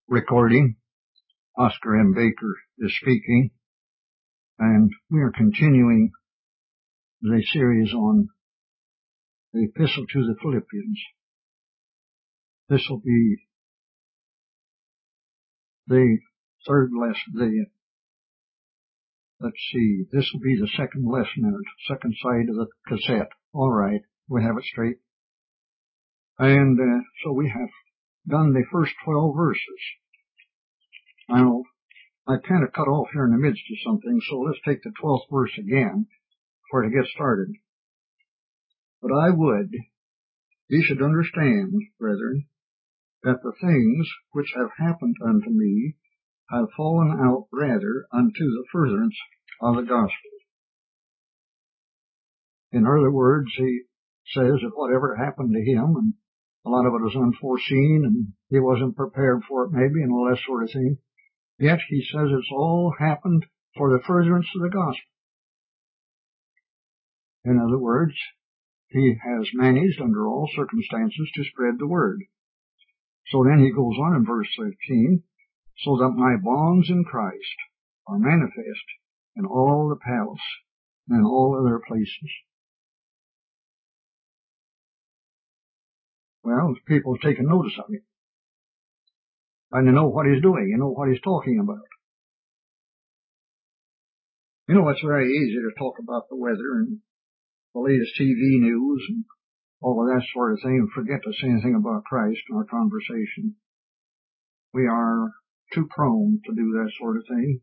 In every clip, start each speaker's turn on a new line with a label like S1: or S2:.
S1: recording. Oscar M. Baker is speaking, and we are continuing the series on the Epistle to the Philippians. This will be the third lesson. This will be the second lesson in the second side of the cassette. All right, we have it straight. And so we have done the first 12 verses. Now, I kind of cut off here in the midst of something, so let's take the 12th verse again before to get started. But ye should understand, brethren, that the things which have happened unto me have fallen out rather unto the furtherance of the gospel. In other words, he says that whatever happened to him, and a lot of it was unforeseen, and he wasn't prepared for it maybe, and all that sort of thing, yet he says it's all happened for the furtherance of the gospel. In other words, he has managed under all circumstances to spread the word. So then he goes on in verse 13, so that my bonds in Christ are manifest in all the palace and in all other places. Well, people have taken notice of it. And they know what he's doing, you know what he's talking about. You know, it's very easy to talk about the weather and the latest TV news and all of that sort of thing and forget to say anything about Christ in our conversation. We are too prone to do that sort of thing.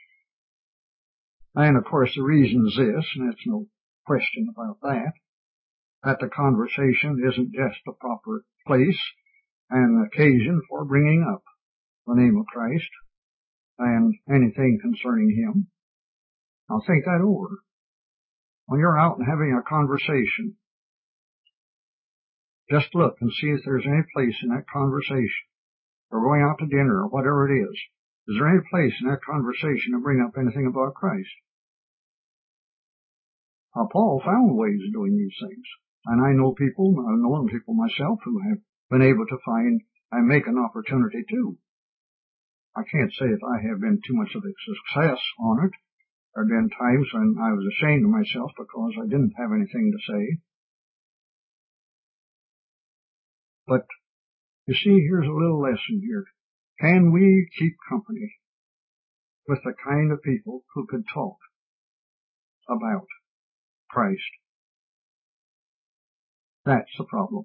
S1: And of course the reason is this, and there's no question about that the conversation isn't just the proper place and occasion for bringing up the name of Christ and anything concerning him. Now think that over. When you're out and having a conversation, just look and see if there's any place in that conversation, or going out to dinner or whatever it is there any place in that conversation to bring up anything about Christ? Now Paul found ways of doing these things. And I know people, I've known people myself who have been able to find and make an opportunity too. I can't say that I have been too much of a success on it. There have been times when I was ashamed of myself because I didn't have anything to say. But you see, here's a little lesson here. Can we keep company with the kind of people who could talk about Christ? That's the problem.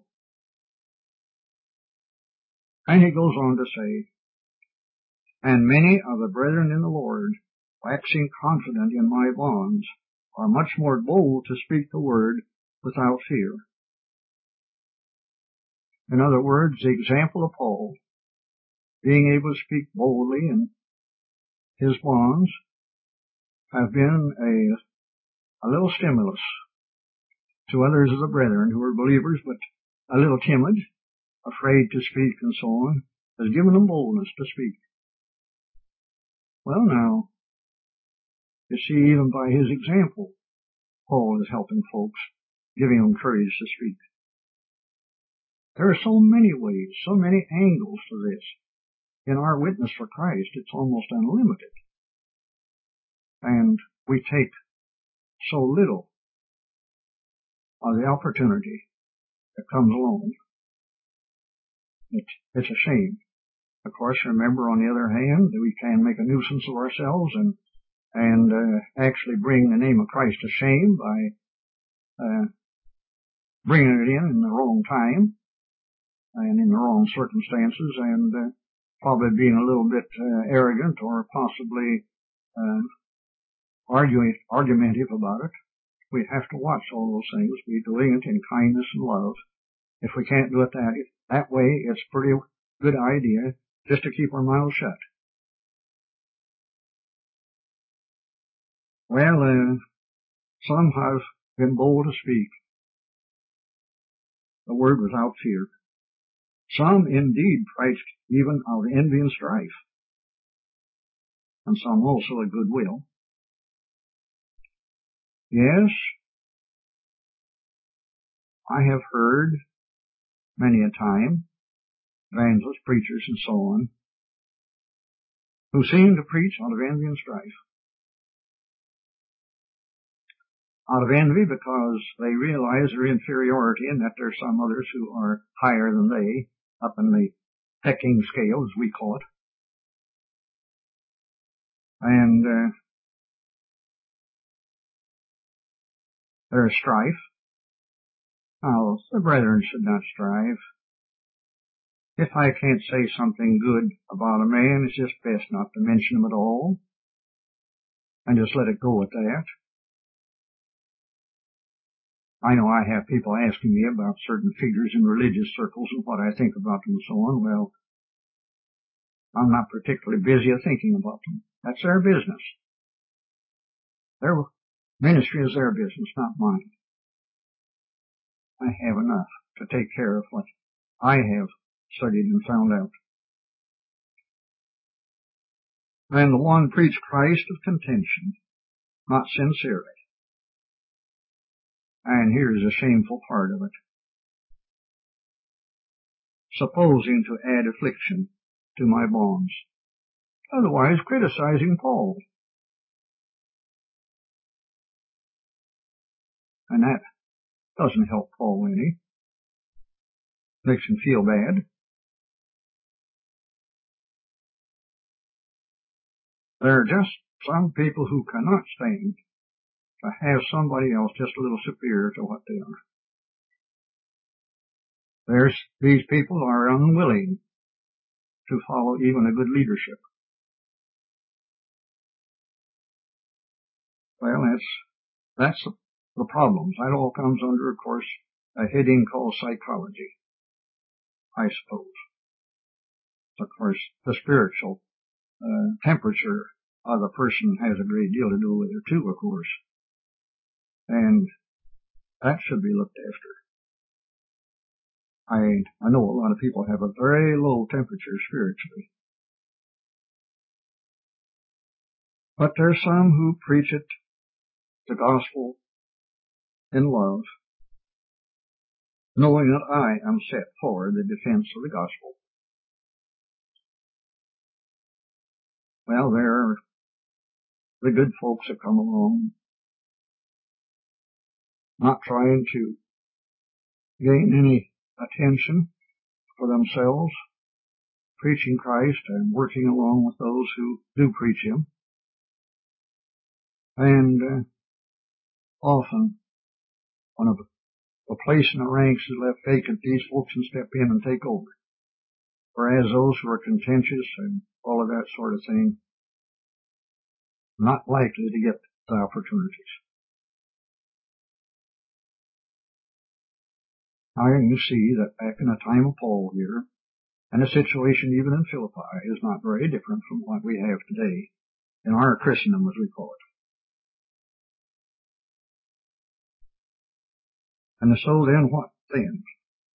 S1: And he goes on to say, and many of the brethren in the Lord, waxing confident in my bonds, are much more bold to speak the word without fear. In other words, the example of Paul, being able to speak boldly in his bonds, have been a little stimulus to others of the brethren who are believers but a little timid, afraid to speak and so on, has given them boldness to speak. Well now, you see, even by his example, Paul is helping folks, giving them courage to speak. There are so many ways, so many angles to this. In our witness for Christ, it's almost unlimited. And we take so little of the opportunity that comes along. It's a shame. Of course, remember, on the other hand, we can make a nuisance of ourselves and actually bring the name of Christ to shame by bringing it in the wrong time and in the wrong circumstances, and probably being a little bit arrogant or possibly argumentative about it. We have to watch all those things, be doing it in kindness and love. If we can't do it that way, it's a pretty good idea just to keep our mouths shut. Well, some have been bold to speak the word without fear. Some indeed preached even of envy and strife, and some also of goodwill. Yes, I have heard many a time evangelists, preachers, and so on, who seem to preach out of envy and strife. Out of envy because they realize their inferiority and that there's some others who are higher than they, up in the pecking scale, as we call it. And there's strife. Now, the brethren should not strive. If I can't say something good about a man, it's just best not to mention him at all, and just let it go at that. I know I have people asking me about certain figures in religious circles and what I think about them and so on. Well, I'm not particularly busy thinking about them. That's their business. Their ministry is their business, not mine. I have enough to take care of what I have studied and found out. And the one preached Christ of contention, not sincerely. And here's a shameful part of it. Supposing to add affliction to my bonds, otherwise criticizing Paul. And that doesn't help Paul any. Makes him feel bad. There are just some people who cannot stand to have somebody else just a little superior to what they are. These people are unwilling to follow even a good leadership. Well, that's the problems. That all comes under, of course, a heading called psychology, I suppose. Of course, the spiritual temperature of the person has a great deal to do with it too, of course. And that should be looked after. I know a lot of people have a very low temperature spiritually. But there's some who preach it, the gospel, in love, knowing that I am set for the defense of the gospel. Well, there are the good folks that come along, not trying to gain any attention for themselves, preaching Christ and working along with those who do preach Him. And often, when a place in the ranks is left vacant, these folks can step in and take over. Whereas those who are contentious and all of that sort of thing, not likely to get the opportunities. Now you see that back in the time of Paul here, and the situation even in Philippi is not very different from what we have today in our Christendom, as we call it. And so then what then?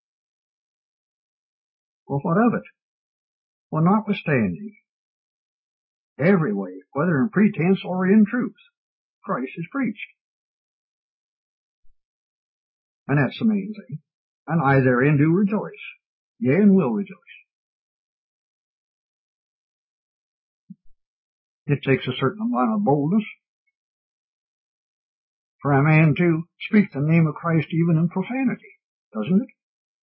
S1: Well, what of it? Well, notwithstanding, every way, whether in pretense or in truth, Christ is preached. And that's the main thing. And I therein do rejoice, yea, and will rejoice. It takes a certain amount of boldness for a man to speak the name of Christ even in profanity, doesn't it?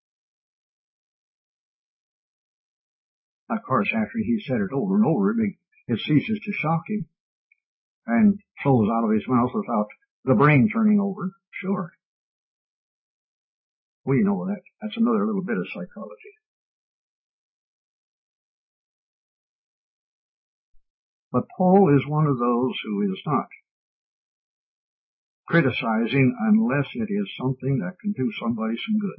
S1: Of course, after he said it over and over, it ceases to shock him and flows out of his mouth without the brain turning over. Sure. We know that. That's another little bit of psychology. But Paul is one of those who is not criticizing unless it is something that can do somebody some good.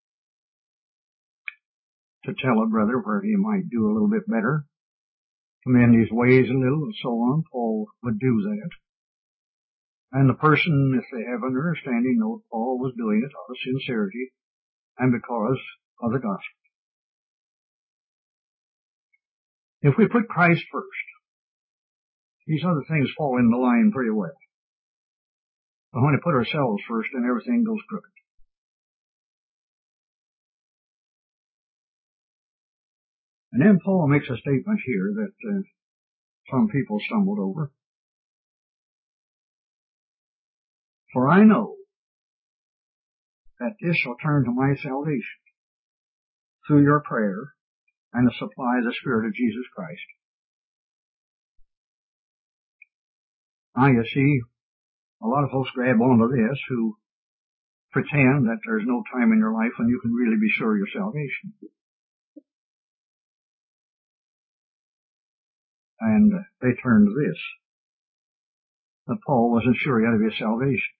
S1: To tell a brother where he might do a little bit better, commend his ways a little, and so on, Paul would do that. And the person, if they have an understanding, know Paul was doing it out of sincerity and because of the gospel. If we put Christ first, these other things fall into line pretty well. But when we put ourselves first, then everything goes crooked. And then Paul makes a statement here that some people stumbled over. For I know that this shall turn to my salvation through your prayer and the supply of the Spirit of Jesus Christ. Now you see, a lot of folks grab onto this who pretend that there's no time in your life when you can really be sure of your salvation. And they turn to this, that Paul wasn't sure yet of his salvation.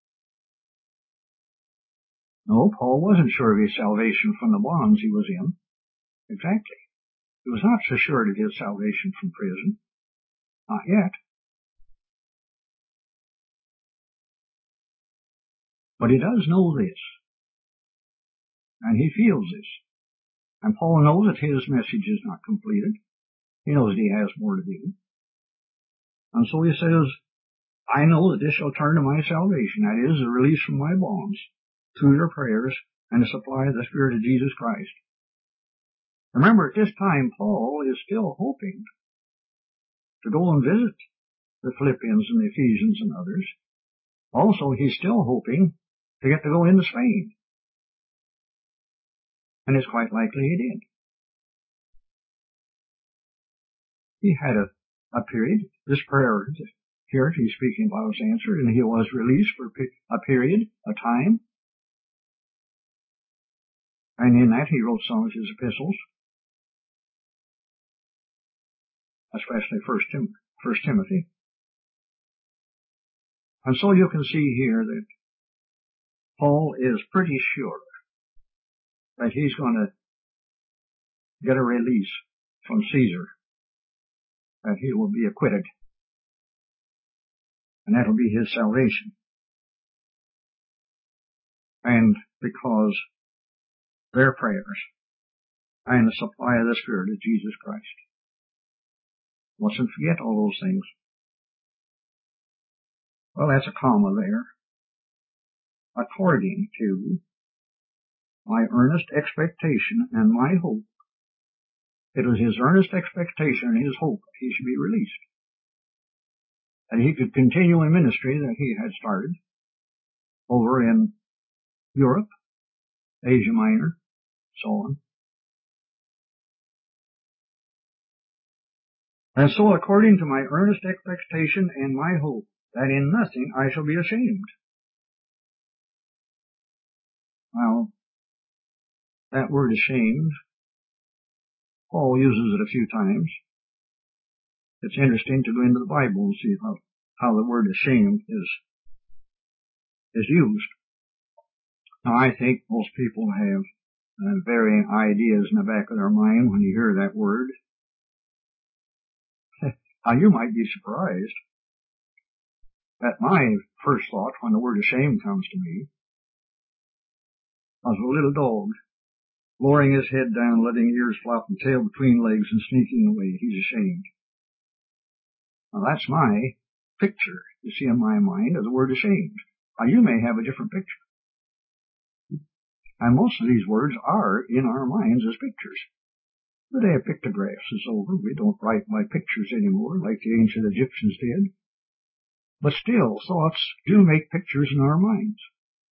S1: No, Paul wasn't sure of his salvation from the bonds he was in. Exactly. He was not so sure of his salvation from prison. Not yet. But he does know this. And he feels this. And Paul knows that his message is not completed. He knows that he has more to do. And so he says, I know that this shall turn to my salvation, that is, the release from my bonds, through your prayers and the supply of the Spirit of Jesus Christ. Remember, at this time, Paul is still hoping to go and visit the Philippians and the Ephesians and others. Also, he's still hoping to get to go into Spain. And it's quite likely he did. He had a period, this prayer here he's speaking about was answered, and he was released for a period, a time. And in that he wrote some of his epistles, especially First Timothy. And so you can see here that Paul is pretty sure that he's going to get a release from Caesar, that he will be acquitted, and that'll be his salvation. And because their prayers and the supply of the Spirit of Jesus Christ. Mustn't forget all those things. Well, that's a comma there. According to my earnest expectation and my hope. It was his earnest expectation and his hope that he should be released. And he could continue in ministry that he had started over in Europe, Asia Minor, so on. And so according to my earnest expectation and my hope, that in nothing I shall be ashamed. Well, that word ashamed, Paul uses it a few times. It's interesting to go into the Bible and see how the word ashamed is used. Now, I think most people have varying ideas in the back of their mind when you hear that word. Now, you might be surprised that my first thought when the word ashamed comes to me was a little dog lowering his head down, letting ears flop and tail between legs and sneaking away. He's ashamed. Now, that's my picture, you see, in my mind, of the word ashamed. Now, you may have a different picture. And most of these words are in our minds as pictures. The day of pictographs is over. We don't write by pictures anymore like the ancient Egyptians did. But still, thoughts do make pictures in our minds.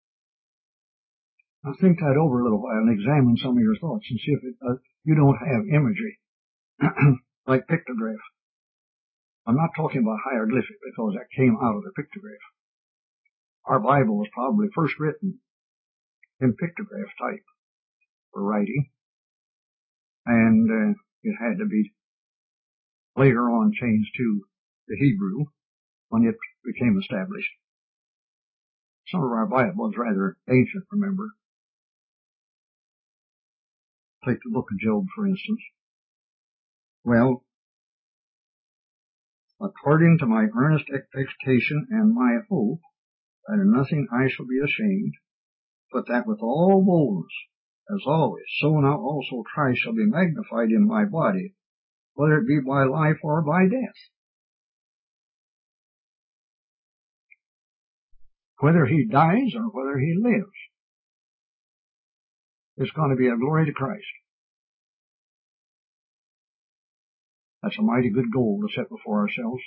S1: Now think that over a little while and examine some of your thoughts and see if you don't have imagery like pictograph. I'm not talking about hieroglyphic because that came out of the pictograph. Our Bible was probably first written in pictograph type for writing, and it had to be later on changed to the Hebrew when it became established. Some of our Bible is rather ancient, remember. Take the book of Job, for instance. Well, according to my earnest expectation and my hope, that in nothing I shall be ashamed, but that with all boldness, as always, so now also Christ shall be magnified in my body, whether it be by life or by death. Whether he dies or whether he lives, it's going to be a glory to Christ. That's a mighty good goal to set before ourselves.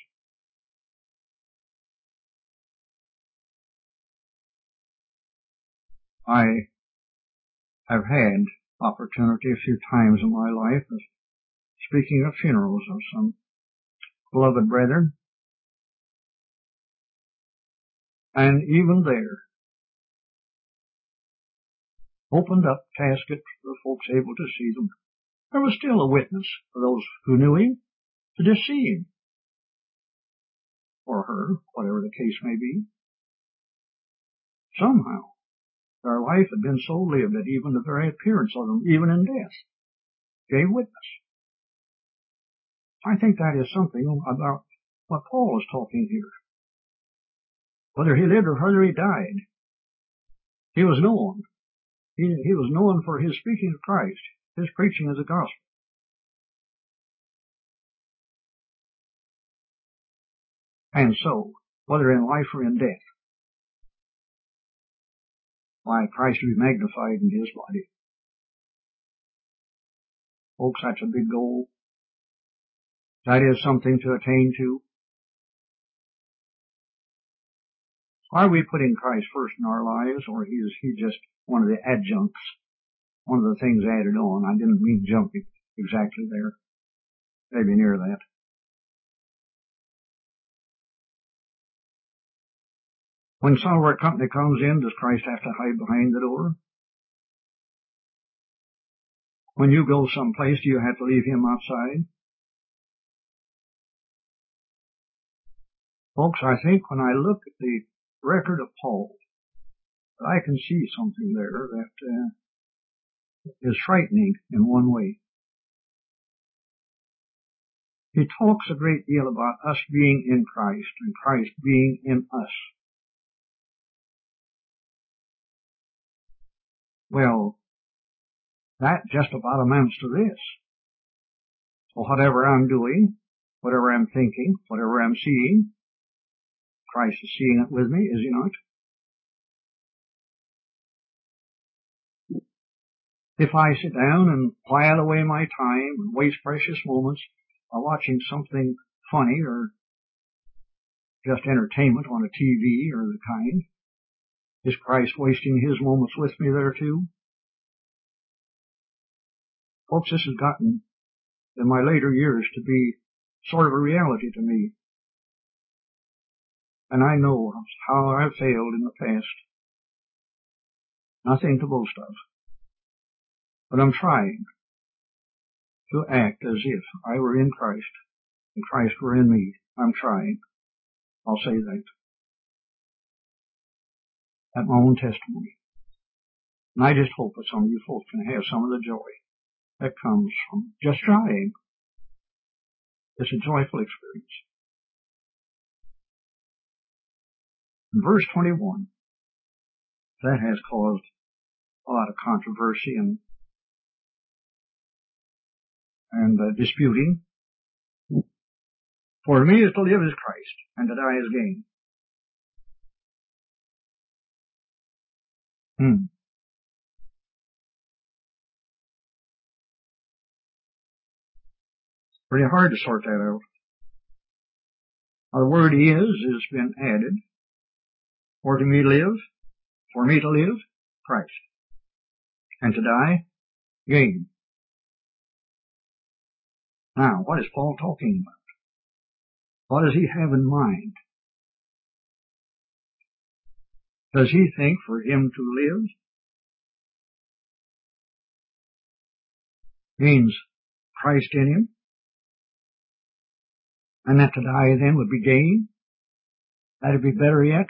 S1: I have had opportunity a few times in my life of speaking at funerals of some beloved brethren, and even there, opened up caskets for folks able to see them. There was still a witness for those who knew him to just see him, or her, whatever the case may be. Somehow, their life had been so lived that even the very appearance of them, even in death, gave witness. I think that is something about what Paul is talking here. Whether he lived or whether he died, he was known. He was known for his speaking of Christ, his preaching of the gospel. And so, whether in life or in death, why, Christ will be magnified in his body. Folks, that's a big goal. That is something to attain to. Are we putting Christ first in our lives, or is he just one of the adjuncts, one of the things added on? I didn't mean jumping exactly there. Maybe near that. When some of our company comes in, does Christ have to hide behind the door? When you go someplace, do you have to leave him outside? Folks, I think when I look at the record of Paul, I can see something there that is frightening in one way. He talks a great deal about us being in Christ and Christ being in us. Well, that just about amounts to this. So whatever I'm doing, whatever I'm thinking, whatever I'm seeing, Christ is seeing it with me, is he not? If I sit down and while away my time and waste precious moments by watching something funny or just entertainment on a TV or the kind, is Christ wasting his moments with me there too? Folks, this has gotten in my later years to be sort of a reality to me. And I know how I've failed in the past. Nothing to boast of. But I'm trying to act as if I were in Christ and Christ were in me. I'm trying. I'll say that. At my own testimony. And I just hope that some of you folks can have some of the joy that comes from just trying. It's a joyful experience. In verse 21, that has caused a lot of controversy and disputing. For me is to live as Christ, and to die as gain. Pretty hard to sort that out. The word is has been added. For me to live, Christ. And to die, gain. Now, what is Paul talking about? What does he have in mind? Does he think for him to live means Christ in him? And that to die then would be gain? That'd be better yet?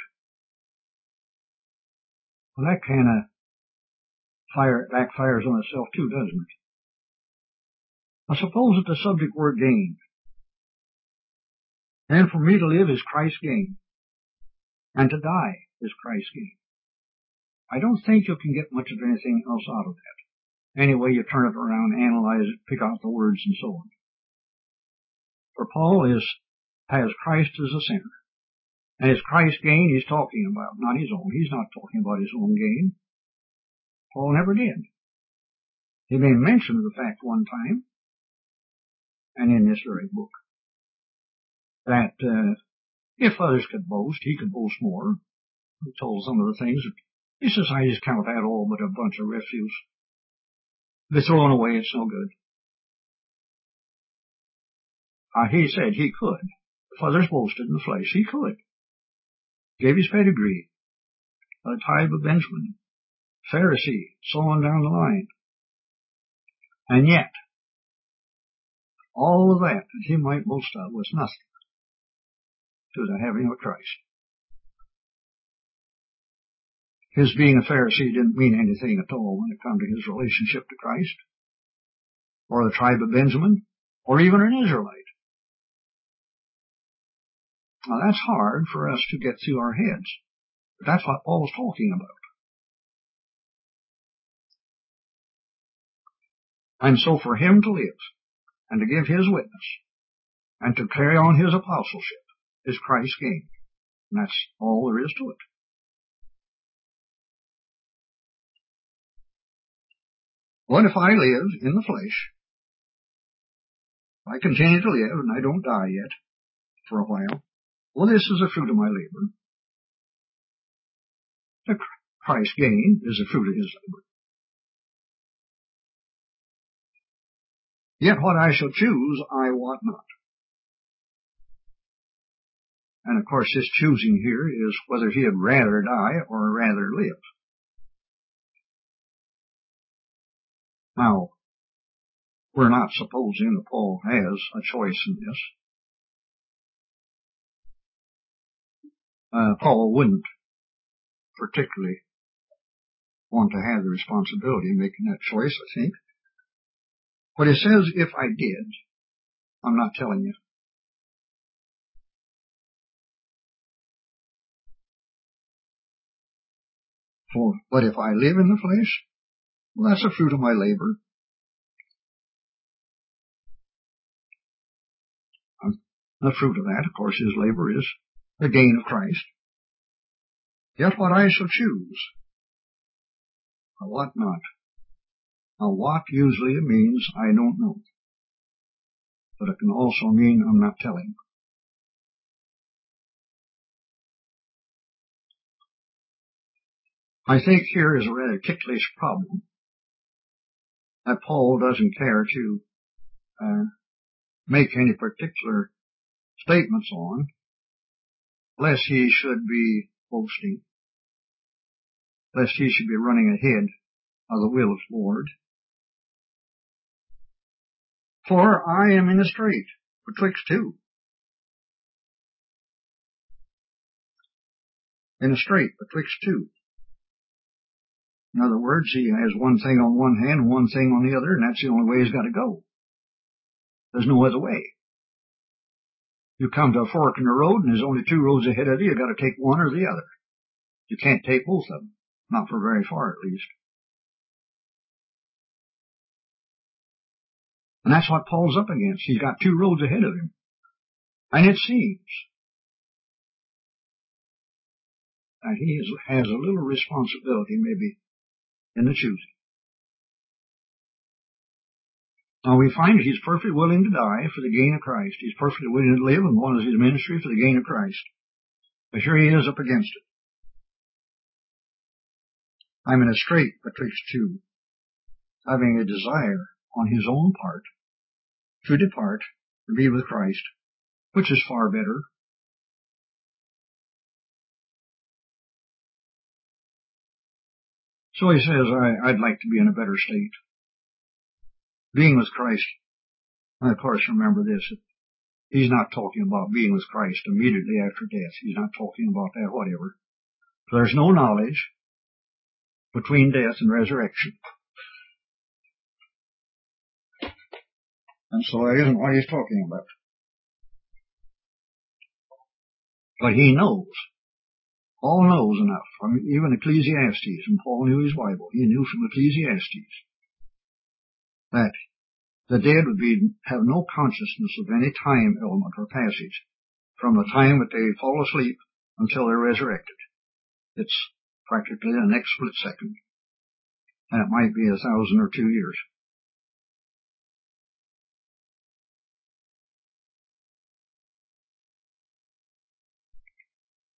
S1: Well, that kind of backfires on itself too, doesn't it? I suppose that the subject word gain. And for me to live is Christ's gain. And to die is Christ's gain. I don't think you can get much of anything else out of that. Anyway, you turn it around, analyze it, pick out the words and so on. For Paul has Christ as a center. And it's Christ's gain he's talking about, not his own. He's not talking about his own gain. Paul never did. He made mention of the fact one time. and in this very book, that if others could boast, he could boast more. He told some of the things that he says, I just count that all but a bunch of refuse. If it's thrown away, it's no good. He said he could. If others boasted in the flesh, he could. Gave his pedigree, a tribe of Benjamin, Pharisee, so on down the line. And yet, all of that he might boast of was nothing to the having of Christ. His being a Pharisee didn't mean anything at all when it came to his relationship to Christ, or the tribe of Benjamin, or even an Israelite. Now that's hard for us to get through our heads, but that's what Paul's talking about. And so for him to live, and to give his witness, and to carry on his apostleship is Christ's gain. And that's all there is to it. What if I live in the flesh? If I continue to live and I don't die yet for a while, well, this is the fruit of my labor. The Christ's gain is the fruit of his labor. Yet what I shall choose, I wot not. And of course, this choosing here is whether he had rather die or rather live. Now, we're not supposing that Paul has a choice in this. Paul wouldn't particularly want to have the responsibility of making that choice, I think. But it says, if I did, I'm not telling you. But if I live in the flesh, well, that's the fruit of my labor. The fruit of that, of course, his labor is the gain of Christ. Yet what I shall choose, I wot not. Now, what usually means I don't know. But it can also mean I'm not telling. I think here is a rather ticklish problem that Paul doesn't care to make any particular statements on, lest he should be boasting, lest he should be running ahead of the will of the Lord. For I am in a strait betwixt two. In a strait betwixt two. In other words, he has one thing on one hand and one thing on the other, and that's the only way he's got to go. There's no other way. You come to a fork in the road, and there's only two roads ahead of you. You've got to take one or the other. You can't take both of them, not for very far at least. And that's what Paul's up against. He's got two roads ahead of him. And it seems that he has a little responsibility maybe in the choosing. Now we find that he's perfectly willing to die for the gain of Christ. He's perfectly willing to live and go on his ministry for the gain of Christ. But here he is up against it. I'm in a strait betwixt two, having a desire on his own part to depart and be with Christ, which is far better. So he says, I'd like to be in a better state. Being with Christ, and of course remember this, he's not talking about being with Christ immediately after death. He's not talking about that whatever. There's no knowledge between death and resurrection. And so that isn't what he's talking about. But he knows. Paul knows enough. I mean, even Ecclesiastes, and Paul knew his Bible. He knew from Ecclesiastes that the dead would have no consciousness of any time element or passage from the time that they fall asleep until they're resurrected. It's practically the next split second. And it might be 1,000 or 2 years.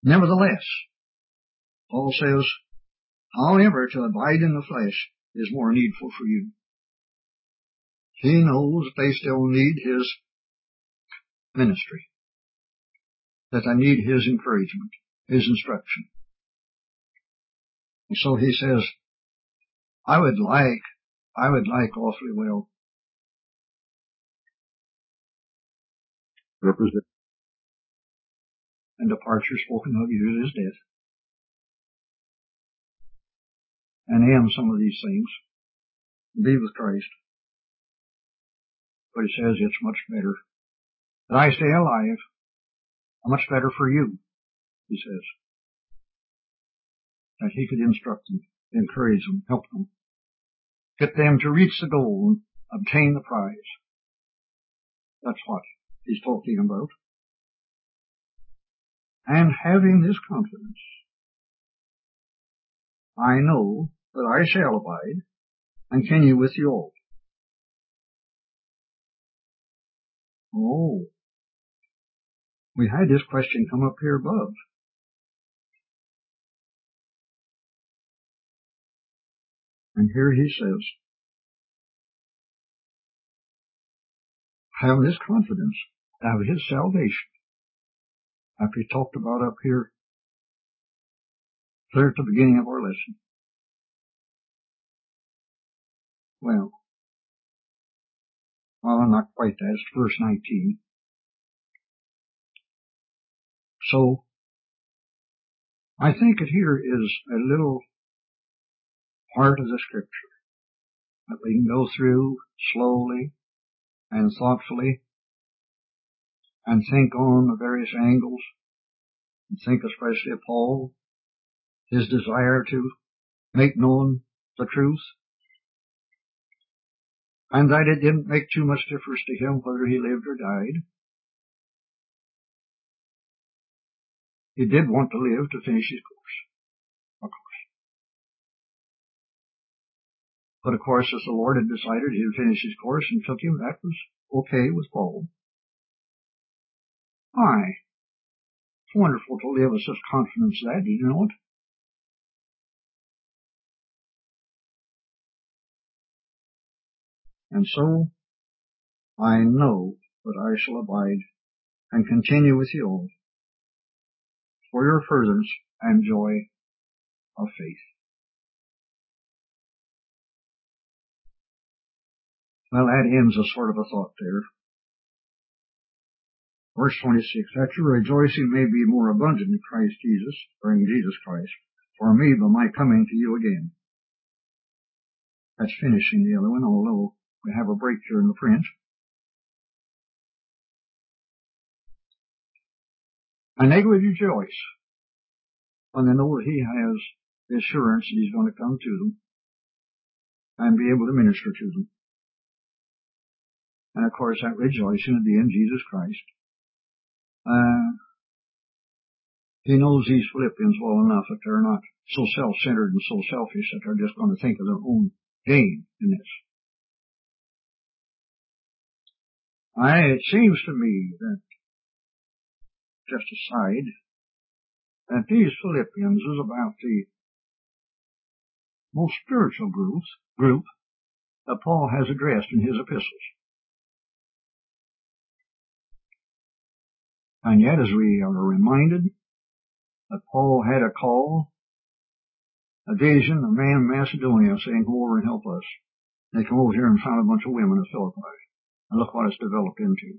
S1: Nevertheless, Paul says, however, to abide in the flesh is more needful for you. He knows that they still need his ministry, that they need his encouragement, his instruction. And so he says, I would like awfully well represent and departure spoken of you as death, and end some of these things, be with Christ. But he says it's much better that I stay alive, much better for you, he says, that he could instruct them, encourage them, help them, get them to reach the goal and obtain the prize. That's what he's talking about. And having this confidence, I know that I shall abide and continue with you all. Oh, we had this question come up here above. And here he says, have this confidence of his salvation. After he talked about up here, clear at the beginning of our lesson. Well, not quite that. It's verse 19. So, I think it here is a little part of the scripture that we can go through slowly and thoughtfully and think on the various angles, and think especially of Paul, his desire to make known the truth, and that it didn't make too much difference to him whether he lived or died. He did want to live to finish his course, of course. But of course, as the Lord had decided he would finish his course and took him, that was okay with Paul. Aye, it's wonderful to live with such confidence that, you know it. And so, I know that I shall abide and continue with you all for your furtherance and joy of faith. Well, that ends a sort of a thought there. Verse 26, that your rejoicing may be more abundant in Christ Jesus, or in Jesus Christ, for me by my coming to you again. That's finishing the other one, although we have a break here in the French. And they will rejoice when they know that he has the assurance that he's going to come to them and be able to minister to them. And of course that rejoicing will be in Jesus Christ. He knows these Philippians well enough that they're not so self-centered and so selfish that they're just going to think of their own gain in this. It seems to me that, just aside, that these Philippians is about the most spiritual group that Paul has addressed in his epistles. And yet, as we are reminded that Paul had a call, a vision, a man in Macedonia saying, come over and help us. They come over here and found a bunch of women at Philippi. And look what it's developed into.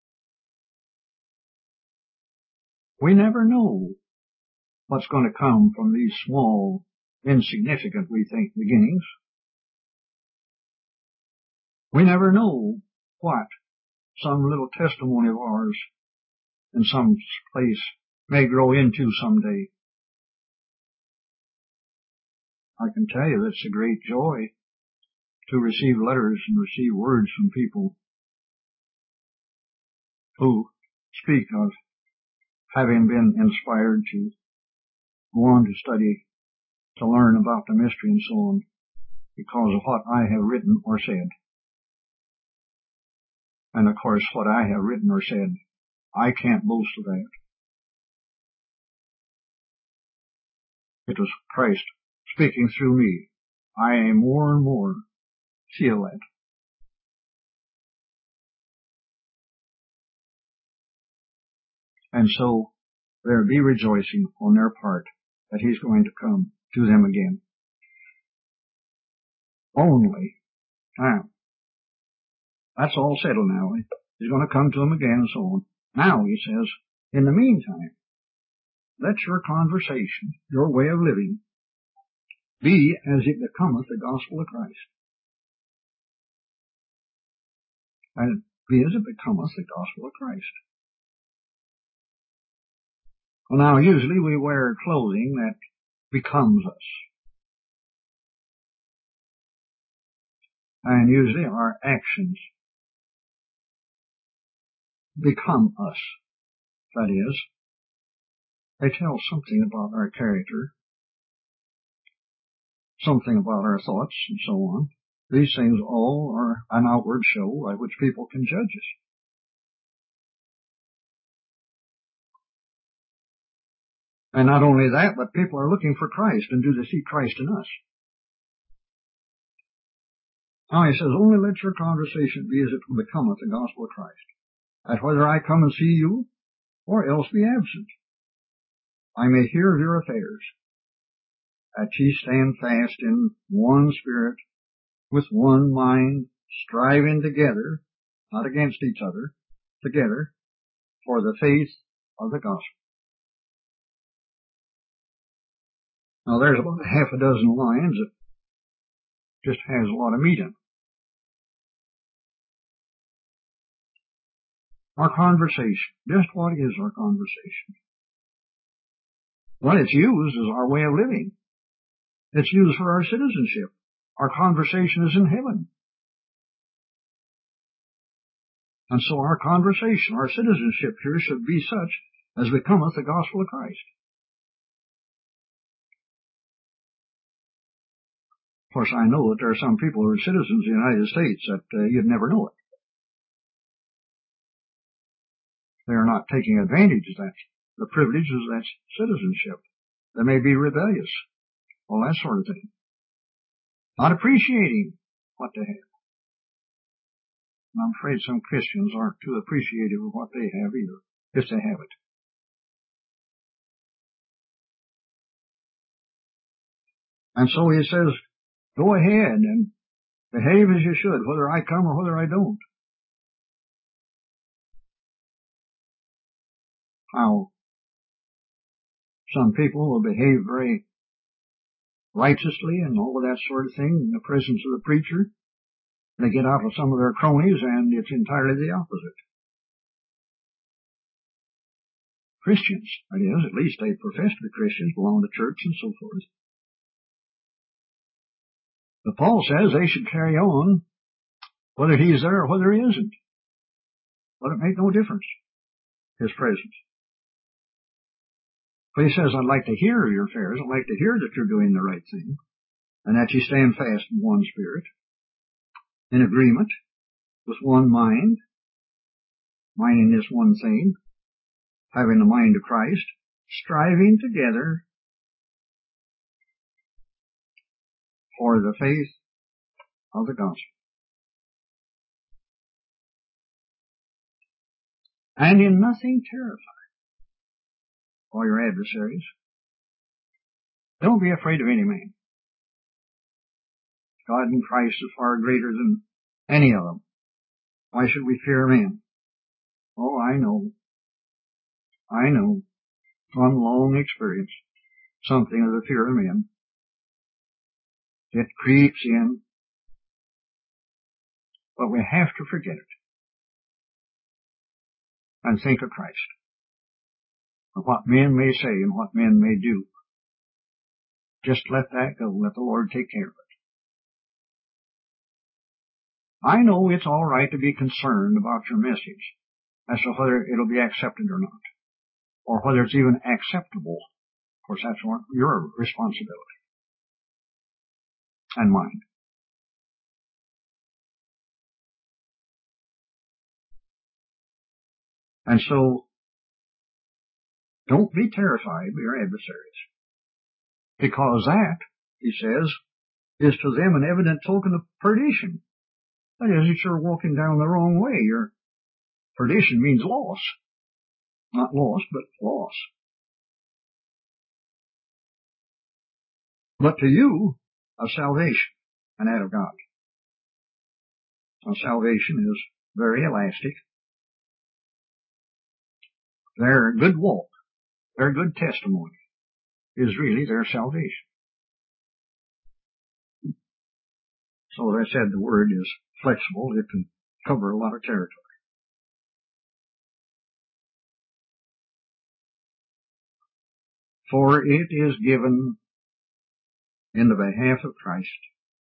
S1: We never know what's going to come from these small, insignificant, we think, beginnings. We never know what some little testimony of ours in some place may grow into someday. I can tell you it's a great joy to receive letters and receive words from people who speak of having been inspired to go on to study, to learn about the mystery and so on, because of what I have written or said. And of course, what I have written or said, I can't boast of that. It was Christ speaking through me. I more and more feel that. And so there be rejoicing on their part that he's going to come to them again. Only, now, that's all settled now. He's going to come to them again and so on. Now, he says, in the meantime, let your conversation, your way of living, be as it becometh the gospel of Christ. And be as it becometh the gospel of Christ. Well, now, usually we wear clothing that becomes us. And usually our actions become us. That is, they tell something about our character, something about our thoughts, and so on. These things all are an outward show by which people can judge us. And not only that, but people are looking for Christ, and do they see Christ in us? Now he says, only let your conversation be as it becometh the gospel of Christ, that whether I come and see you, or else be absent, I may hear of your affairs, that ye stand fast in one spirit, with one mind, striving together, not against each other, together, for the faith of the gospel. Now there's about half a dozen lines that just has a lot of meat in it. Our conversation. Just what is our conversation? Well, it's used as our way of living. It's used for our citizenship. Our conversation is in heaven. And so our conversation, our citizenship here should be such as becometh the gospel of Christ. Of course, I know that there are some people who are citizens of the United States that you'd never know it. They are not taking advantage of that, the privileges of that citizenship. They may be rebellious, all that sort of thing. Not appreciating what they have. And I'm afraid some Christians aren't too appreciative of what they have either, if they have it. And so he says, go ahead and behave as you should, whether I come or whether I don't. How some people will behave very righteously and all of that sort of thing in the presence of the preacher. They get out of some of their cronies and it's entirely the opposite. Christians, that is, at least they profess to be Christians, belong to church and so forth. But Paul says they should carry on whether he's there or whether he isn't. Let it make no difference, his presence. But he says, I'd like to hear your affairs. I'd like to hear that you're doing the right thing and that you stand fast in one spirit, in agreement, with one mind, minding this one thing, having the mind of Christ, striving together for the faith of the gospel. And in nothing terrify all your adversaries. Don't be afraid of any man. God in Christ is far greater than any of them. Why should we fear men? Oh, I know, from long experience, something of the fear of men. It creeps in, but we have to forget it and think of Christ, of what men may say and what men may do. Just let that go. Let the Lord take care of it. I know it's all right to be concerned about your message as to whether it'll be accepted or not, or whether it's even acceptable. Of course, that's your responsibility and mine. And so, don't be terrified by your adversaries. because that, he says, is to them an evident token of perdition. That is, if you're walking down the wrong way, your perdition means loss. Not loss, but loss. But to you, a salvation, an act of God. Now, salvation is very elastic. Their good walk, their good testimony is really their salvation. So as I said, the word is flexible. It can cover a lot of territory. For it is given in the behalf of Christ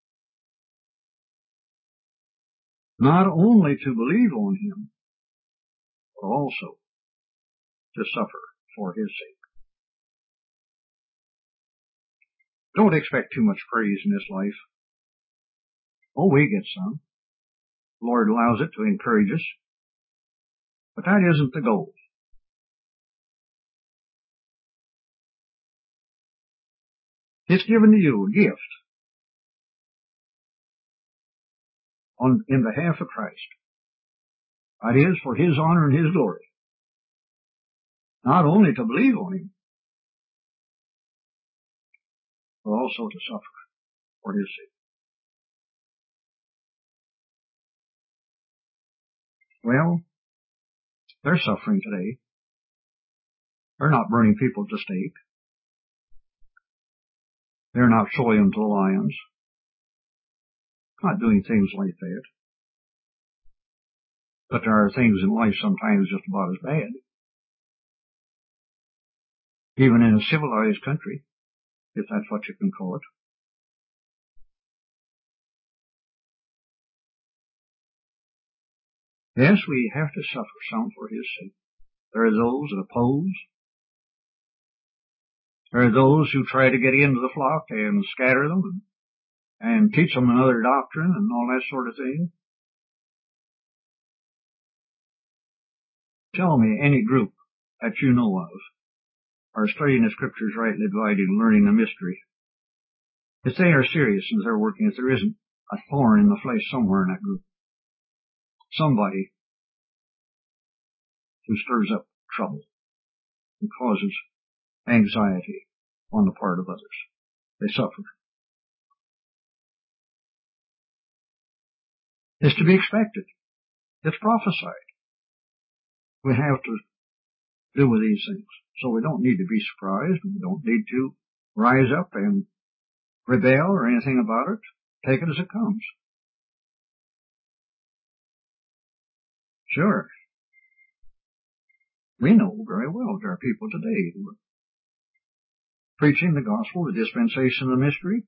S1: not only to believe on him, but also to suffer for his sake. Don't expect too much praise in this life. Oh, we get some. The Lord allows it to encourage us. But that isn't the goal. It's given to you, a gift, in behalf of Christ. That is, for his honor and his glory. Not only to believe on him, but also to suffer for his sake. Well, they're suffering today. They're not burning people at the stake. They're not showing them to the lions. Not doing things like that. But there are things in life sometimes just about as bad. Even in a civilized country, if that's what you can call it. Yes, we have to suffer some for his sake. There are those that oppose. There are those who try to get into the flock and scatter them and teach them another doctrine and all that sort of thing. Tell me any group that you know of are studying the scriptures rightly divided and learning the mystery. If they are serious and they're working, if there isn't a thorn in the flesh somewhere in that group, somebody who stirs up trouble and causes anxiety on the part of others. They suffer. It's to be expected. It's prophesied. We have to deal with these things. So we don't need to be surprised. We don't need to rise up and rebel or anything about it. Take it as it comes. Sure. We know very well there are people today who are preaching the gospel, the dispensation of the mystery.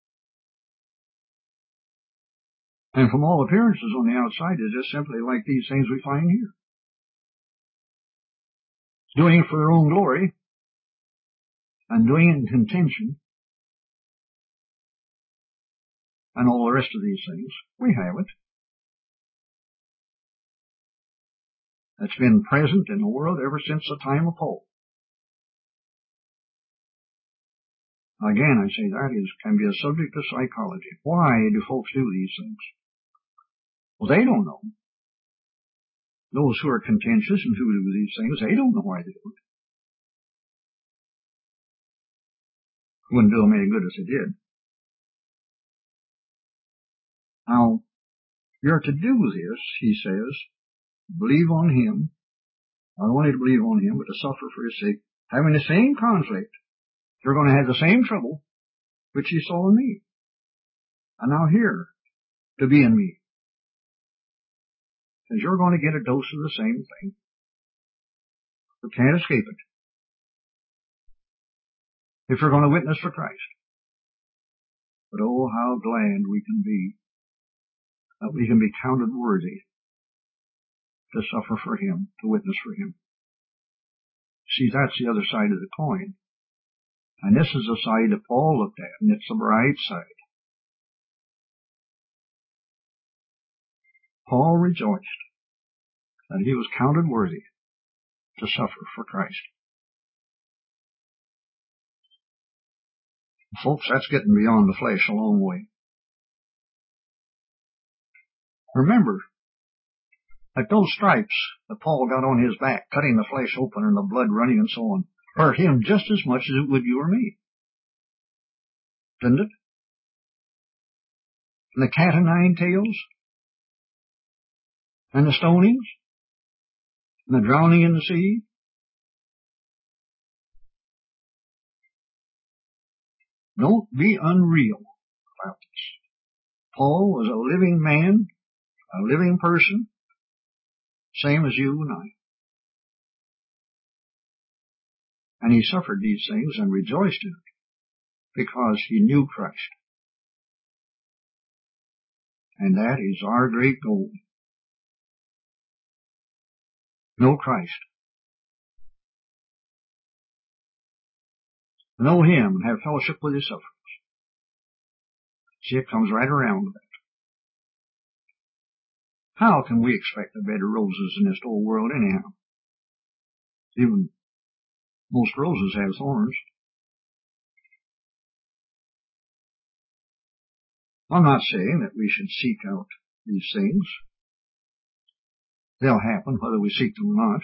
S1: And from all appearances on the outside, it's just simply like these things we find here. Doing it for their own glory and doing it in contention and all the rest of these things. We have it. It's been present in the world ever since the time of Paul. Again, I say that can be a subject of psychology. Why do folks do these things? Well, they don't know. Those who are contentious and who do these things, they don't know why they do it. It wouldn't do them any good if they did. Now, you're to do this, he says, believe on him, not only to believe on him, but to suffer for his sake, having the same conflict. You're going to have the same trouble which you saw in me. And now here, to be in me. Because you're going to get a dose of the same thing. You can't escape it. If you're going to witness for Christ. But oh, how glad we can be that we can be counted worthy to suffer for him, to witness for him. See, that's the other side of the coin. And this is the side that Paul looked at, and it's the bright side. Paul rejoiced that he was counted worthy to suffer for Christ. Folks, that's getting beyond the flesh a long way. Remember that those stripes that Paul got on his back, cutting the flesh open and the blood running and so on, hurt him just as much as it would you or me. Didn't it? And the cat o' nine tails, and the stonings, and the drowning in the sea. Don't be unreal about this. Paul was a living man, a living person, same as you and I. And he suffered these things and rejoiced in it because he knew Christ. And that is our great goal. Know Christ. Know Him and have fellowship with His sufferings. See, it comes right around to that. How can we expect a bed of roses in this old world anyhow? Even most roses have thorns. I'm not saying that we should seek out these things. They'll happen whether we seek them or not.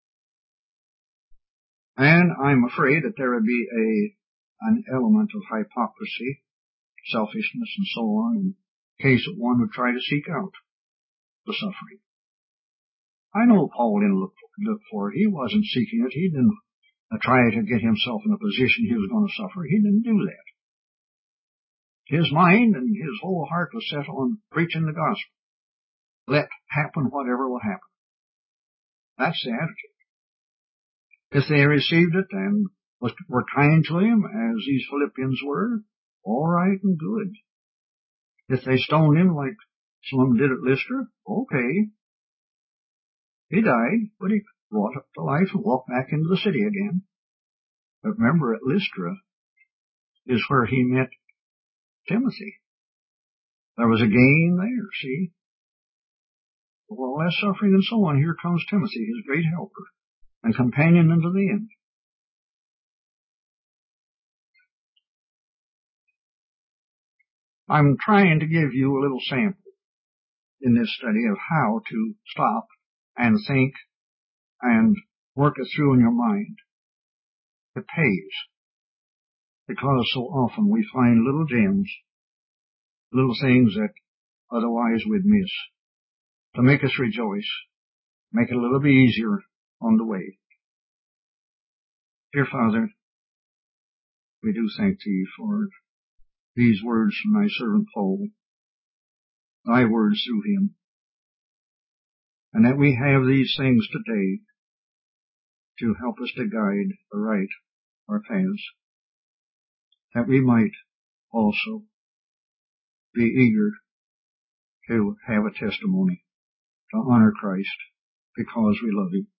S1: And I'm afraid that there would be an element of hypocrisy, selfishness, and so on in case that one would try to seek out the suffering. I know Paul didn't look for it. He wasn't seeking it. He didn't try to get himself in a position he was going to suffer. He didn't do that. His mind and his whole heart was set on preaching the gospel. Let happen whatever will happen. That's the attitude. If they received it and were kind to him, as these Philippians were, all right and good. If they stoned him like some of them did at Lystra, okay. He died, but he brought up to life and walked back into the city again. But remember, at Lystra is where he met Timothy. There was a gain there, see? With all that suffering and so on, here comes Timothy, his great helper and companion unto the end. I'm trying to give you a little sample in this study of how to stop and think and work it through in your mind. It pays, because so often we find little gems, little things that otherwise we'd miss, to make us rejoice, make it a little bit easier on the way. Dear Father, we do thank Thee for these words from Thy servant Paul, Thy words through him, and that we have these things today to help us to guide aright our paths, that we might also be eager to have a testimony to honor Christ because we love Him.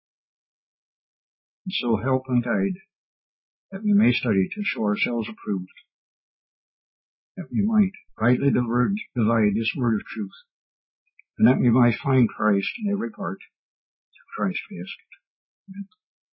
S1: And so help and guide that we may study to show ourselves approved, that we might rightly divide this word of truth, and that we might find Christ in every part. Through Christ we ask it. Amen.